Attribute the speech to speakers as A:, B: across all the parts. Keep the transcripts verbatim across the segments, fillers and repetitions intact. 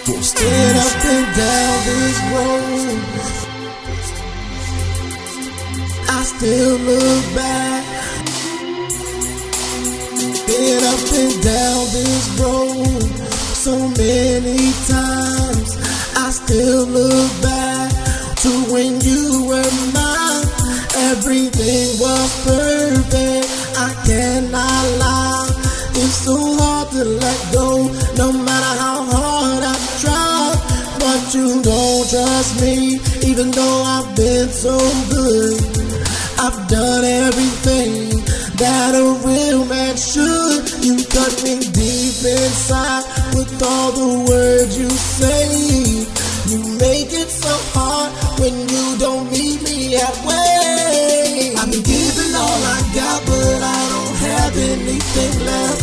A: Get up and down this road, I still look back. Get up and down this road so many times, I still look back to when you were mine. Everything was perfect, I cannot lie. It's so hard to let go, no matter how hard I try. But you don't trust me, even though I've been so good. I've done everything that a real man should. You cut me deep inside with all the words you say. You make it so hard when you don't meet me halfway. I've been giving all I got, but I don't have anything left.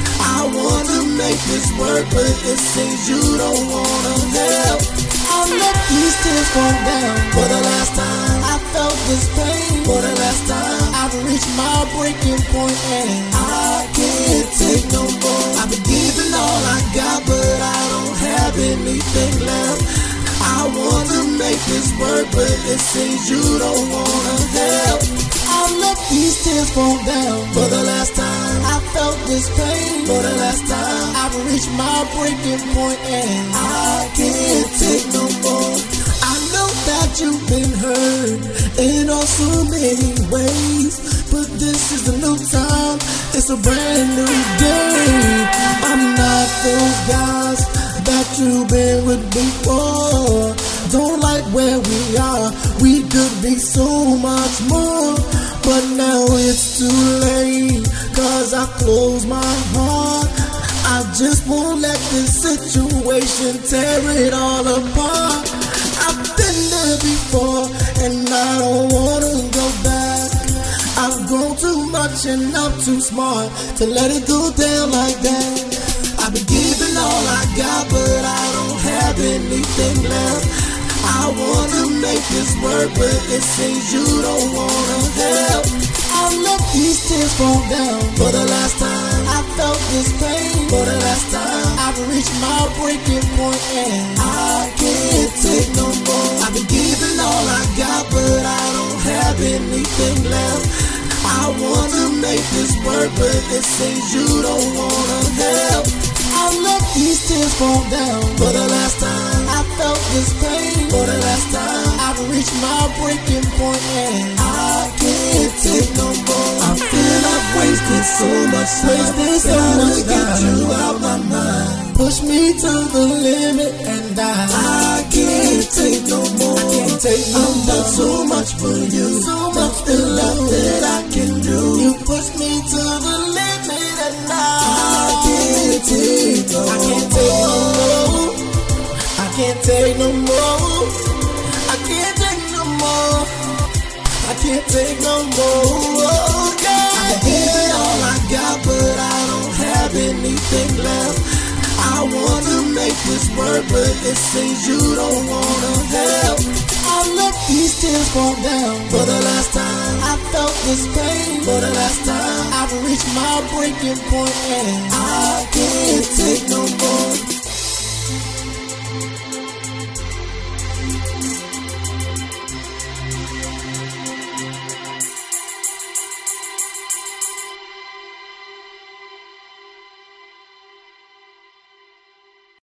A: I want to make this work, but it seems you don't want to help. I let these tears fall down for the last time. I felt this pain for the last time. I've reached my breaking point and I can't take no more. I've been giving all I got, but I don't have anything left. I want to make this work, but it seems you don't want to help. I let these tears fall down for the last time. I felt this pain for the last time. I've reached my breaking point and I can't take no more. I know that you've been hurt in all so many ways, but this is a new time, it's a brand new day. I'm not those guys that you've been with before. Don't like where we are, we could be so much more. But now it's too late, cause I close my heart. I just won't let this situation tear it all apart. I've been there before and I don't wanna go back. I've grown too much and I'm too smart to let it go down like that. I've been giving all I got, but I don't have anything left. I want to make this work, but it seems you don't want to help. I let these tears fall down for the last time. I felt this pain for the last time. I've reached my breaking point and I can't take no more. I've been giving all I got, but I don't have anything left. I want to make this work, but it seems you don't want to help. I let these tears fall down for the last time. I felt this pain for the last time. I've reached my breaking point and I can't take no more. I feel I've wasted so much time, wasted so much to get you out my mind. Push me to the limit and I, I can't take no more. I can't take no I've more. Done so much for you, so much the love that I can do. You push me to the limit and I, I can't take no I can't take no more. I can't take no more. I can't take no more. I can't take no more. Yeah. I've been giving all I got, but I don't have anything left. I want to make this work, but it seems you don't want to help. I let these tears fall down for the last time. I felt this pain for the last time. I've reached my breaking point and I can't take no